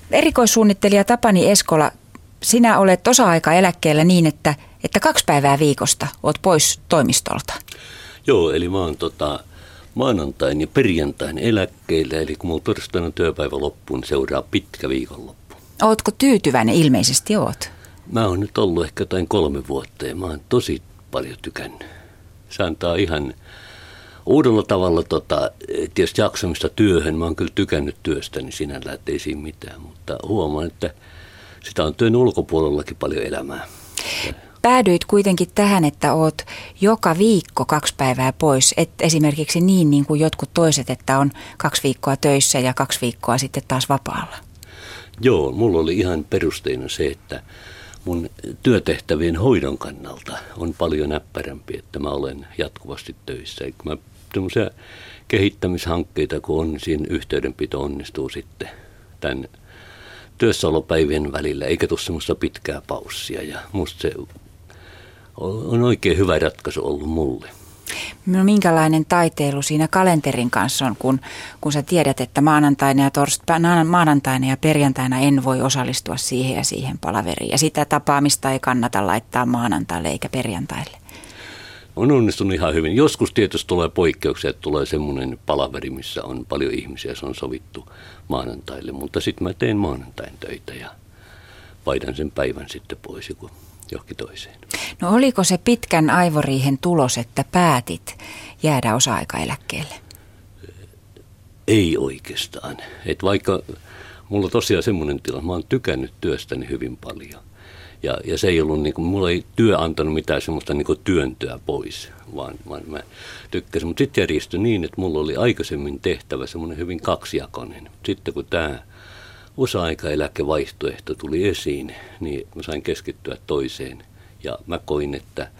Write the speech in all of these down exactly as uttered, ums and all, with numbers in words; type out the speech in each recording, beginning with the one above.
Erikoissuunnittelija Tapani Eskola, sinä olet osa-aikaeläkkeellä niin, että, että kaksi päivää viikosta olet pois toimistolta. Joo, eli mä oon tota, maanantain ja perjantain eläkkeellä, eli kun mulla torstaina työpäivä loppuun, niin seuraa pitkä viikonloppu. Ootko tyytyväinen? Ilmeisesti oot. Mä oon nyt ollut ehkä jotain kolme vuotta ja mä oon tosi paljon tykännyt. Se antaa ihan uudella tavalla tota, tietysti jaksamista työhön. Mä oon kyllä tykännyt työstäni sinällä, ettei siinä mitään, mutta huomaan, että sitä on työn ulkopuolellakin paljon elämää. Päädyit kuitenkin tähän, että oot joka viikko kaksi päivää pois, et esimerkiksi niin, niin kuin jotkut toiset, että on kaksi viikkoa töissä ja kaksi viikkoa sitten taas vapaalla. Joo, mulla oli ihan perusteena se, että mun työtehtävien hoidon kannalta on paljon näppärämpi, että mä olen jatkuvasti töissä. Mä tämmöisiä kehittämishankkeita, kun on, siinä yhteydenpito onnistuu sitten tämän työssäolopäivien välillä, eikä tule semmoista pitkää paussia. Ja musta se on oikein hyvä ratkaisu ollut mulle. No minkälainen taiteilu siinä kalenterin kanssa on, kun, kun sä tiedät, että maanantaina ja, torsta, maanantaina ja perjantaina en voi osallistua siihen ja siihen palaveriin. Ja sitä tapaamista ei kannata laittaa maanantaille eikä perjantaille. On onnistunut ihan hyvin. Joskus tietysti tulee poikkeuksia, että tulee semmoinen palaveri, missä on paljon ihmisiä, se on sovittu maanantaille. Mutta sitten mä teen maanantain töitä ja vaihdan sen päivän sitten pois joku johonkin toiseen. No oliko se pitkän aivoriihen tulos, että päätit jäädä osa-aikaeläkkeelle? Ei oikeastaan. Et vaikka mulla on tosiaan semmoinen tila, mä oon tykännyt työstäni hyvin paljon. Ja, ja se ei ollut, niin kuin, mulla ei työ antanut mitään semmoista niin kuin työntöä pois, vaan, vaan mä tykkäsin. Mutta sitten järjestyi niin, että mulla oli aikaisemmin tehtävä semmoinen hyvin kaksijakoinen. Sitten kun tämä osa-aikaeläkevaihtoehto tuli esiin, niin mä sain keskittyä toiseen. Ja mä koin, että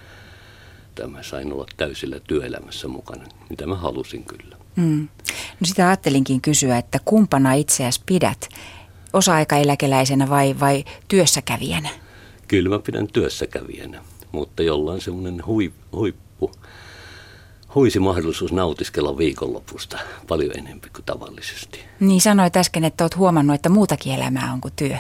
mä sain olla täysillä työelämässä mukana, mitä mä halusin kyllä. Mm. No sitä ajattelinkin kysyä, että kumpana itseäsi pidät, osa-aikaeläkeläisenä vai, vai työssäkävijänä? Kyllä mä pidän työssäkävijänä, mutta jollain semmoinen hui, huippu, huisi mahdollisuus nautiskella viikonlopusta paljon enemmän kuin tavallisesti. Niin sanoit äsken, että olet huomannut, että muutakin elämää on kuin työ.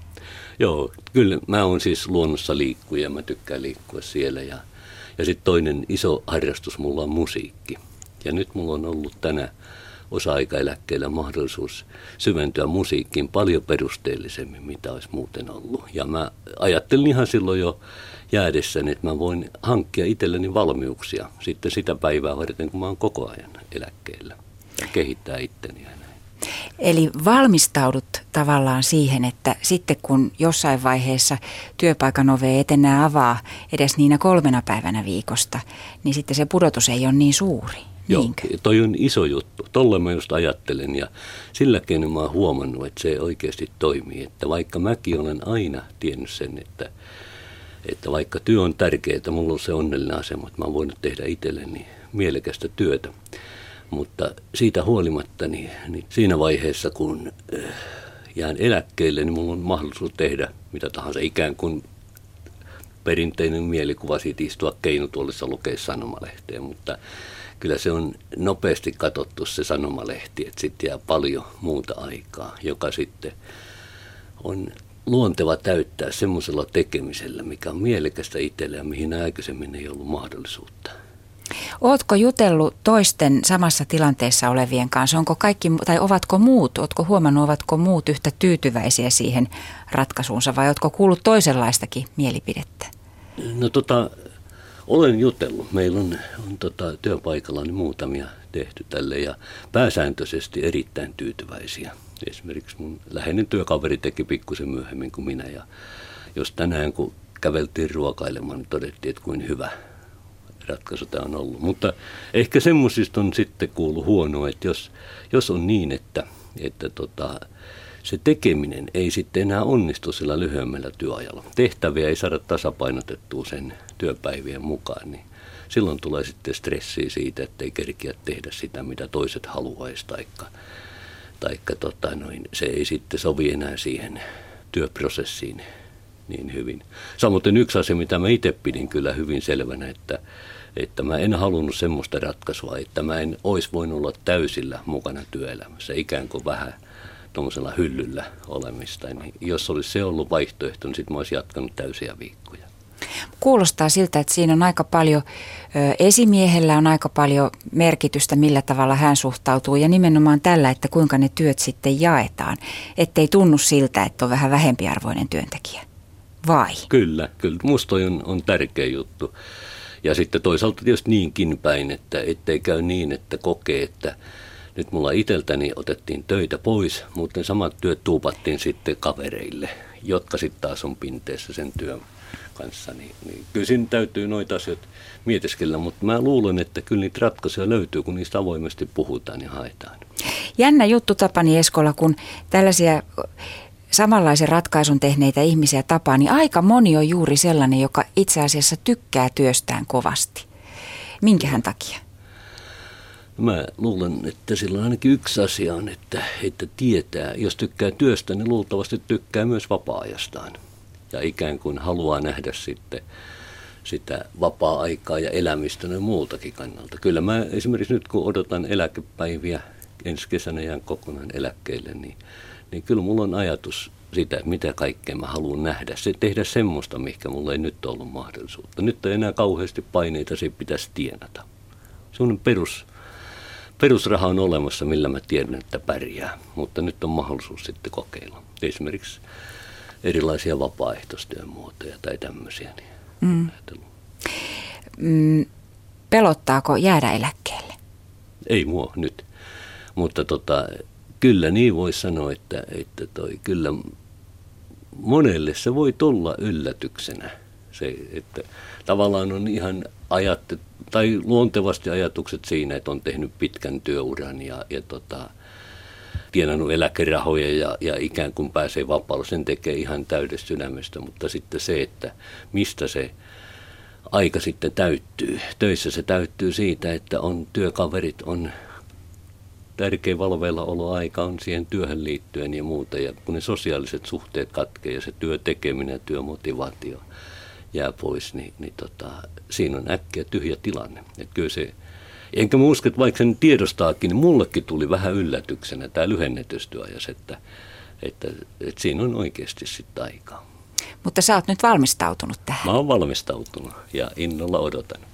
Joo, kyllä mä oon siis luonnossa liikkuja, mä tykkään liikkua siellä ja, ja sitten toinen iso harrastus mulla on musiikki. Ja nyt mulla on ollut tänä osa-aikaeläkkeellä mahdollisuus syventyä musiikkiin paljon perusteellisemmin, mitä olisi muuten ollut. Ja mä ajattelin ihan silloin jo jäädessäni, että mä voin hankkia itselleni valmiuksia sitten sitä päivää varten, kun mä oon koko ajan eläkkeellä ja kehittää itteni ja näin. Eli valmistaudut tavallaan siihen, että sitten kun jossain vaiheessa työpaikan ove et enää avaa edes niinä kolmena päivänä viikosta, niin sitten se pudotus ei ole niin suuri. Joo, niinkö? toi on iso juttu. Tolle mä just ajattelen ja sillä keinoin mä oon huomannut, että se oikeasti toimii. Että vaikka mäkin olen aina tiennyt sen, että, että vaikka työ on tärkeää, mulla on se onnellinen asema, että mä oon voinut tehdä itselleni mielekästä työtä. Mutta siitä huolimatta, niin, niin siinä vaiheessa, kun jään eläkkeelle, niin mulla on mahdollisuus tehdä mitä tahansa ikään kuin perinteinen mielikuva siitä istua keinutuolissa lukea sanomalehteen, mutta kyllä se on nopeasti katsottu se sanomalehti, että sitten jää paljon muuta aikaa, joka sitten on luonteva täyttää semmoisella tekemisellä, mikä on mielekästä itselle ja mihin aikaisemmin ei ollut mahdollisuutta. Ootko jutellut toisten samassa tilanteessa olevien kanssa? Onko kaikki, tai ovatko muut, ootko huomannut, ovatko muut yhtä tyytyväisiä siihen ratkaisuunsa vai ootko kuullut toisenlaistakin mielipidettä? No tota, olen jutellut. Meillä on, on tota, työpaikallani muutamia tehty tälle ja pääsääntöisesti erittäin tyytyväisiä. Esimerkiksi mun läheinen työkaveri teki pikkusen myöhemmin kuin minä ja jos tänään kun käveltiin ruokailemaan, niin todettiin, että kuin hyvä ratkaisu tämä on ollut. Mutta ehkä semmoisista on sitten kuullut huonoa, että jos, jos on niin, että, että tota, se tekeminen ei sitten enää onnistu sillä lyhyemmällä työajalla. Tehtäviä ei saada tasapainotettua sen työpäivien mukaan, niin silloin tulee sitten stressiä siitä, että ei kerkiä tehdä sitä, mitä toiset haluaisi, taikka, taikka tota noin, se ei sitten sovi enää siihen työprosessiin niin hyvin. Samoin yksi asia, mitä mä itse pidin kyllä hyvin selvänä, että, että mä en halunnut semmoista ratkaisua, että mä en olisi voinut olla täysillä mukana työelämässä, ikään kuin vähän tuommoisella hyllyllä olemista. Niin jos olisi se ollut vaihtoehto, niin sitten mä olisin jatkanut täysiä viikkoja. Kuulostaa siltä, että siinä on aika paljon, esimiehellä on aika paljon merkitystä, millä tavalla hän suhtautuu ja nimenomaan tällä, että kuinka ne työt sitten jaetaan, ettei tunnu siltä, että on vähän vähempiarvoinen työntekijä. Vai? Kyllä, kyllä. Musta on, on tärkeä juttu. Ja sitten toisaalta tietysti niinkin päin, että ettei käy niin, että kokee, että nyt mulla itseltäni otettiin töitä pois, mutta ne samat työt tuupattiin sitten kavereille, jotka sitten taas on pinteessä sen työn kanssa. Niin, niin kyllä siinä täytyy noita asioita mietiskellä, mutta mä luulen, että kyllä niitä ratkaisuja löytyy, kun niistä avoimesti puhutaan ja haetaan. Jännä juttu Tapani Eskola, kun tällaisia samanlaisen ratkaisun tehneitä ihmisiä tapaa, niin aika moni on juuri sellainen, joka itse asiassa tykkää työstään kovasti. Minkähän takia? Mä luulen, että sillä on ainakin yksi asia on, että, että tietää, jos tykkää työstä, niin luultavasti tykkää myös vapaa-ajastaan. Ja ikään kuin haluaa nähdä sitten sitä vapaa-aikaa ja elämistä ja muultakin kannalta. Kyllä mä esimerkiksi nyt, kun odotan eläkepäiviä, ensi kesänä jään kokonaan eläkkeelle, niin, niin kyllä mulla on ajatus sitä, mitä kaikkea mä haluan nähdä. Se, tehdä semmoista, mihinkä mulla ei nyt ollut mahdollisuutta. Nyt ei enää kauheasti paineita, se pitäisi tienata. Sellainen perus... Perusraha on olemassa, millä mä tiedän, että pärjää, mutta nyt on mahdollisuus sitten kokeilla. Esimerkiksi erilaisia vapaaehtoistyön muotoja tai tämmöisiä. Niin mm. Mm, pelottaako jäädä eläkkeelle? Ei mua nyt, mutta tota, kyllä niin voi sanoa, että, että toi, kyllä monelle se voi tulla yllätyksenä. Se, että tavallaan on ihan ajattu, tai luontevasti ajatukset siinä, että on tehnyt pitkän työuran ja, ja tota, tienannut eläkerahoja ja, ja ikään kuin pääsee vapaalle, sen tekee ihan täydestä sydämestä, mutta sitten se, että mistä se aika sitten täyttyy. Töissä se täyttyy siitä, että on työkaverit, on tärkeä valveillaoloaika on siihen työhön liittyen ja muuta, ja kun ne sosiaaliset suhteet katkee ja se työtekeminen ja työmotivaatio jää pois, niin, niin tota, siinä on äkkiä tyhjä tilanne. Et kyllä se, enkä mä usko, että vaikka sen tiedostaakin, niin mullekin tuli vähän yllätyksenä tämä lyhennetystyöajas, että, että, että siinä on oikeasti sitten aikaa. Mutta sä oot nyt valmistautunut tähän. Mä oon valmistautunut ja innolla odotan.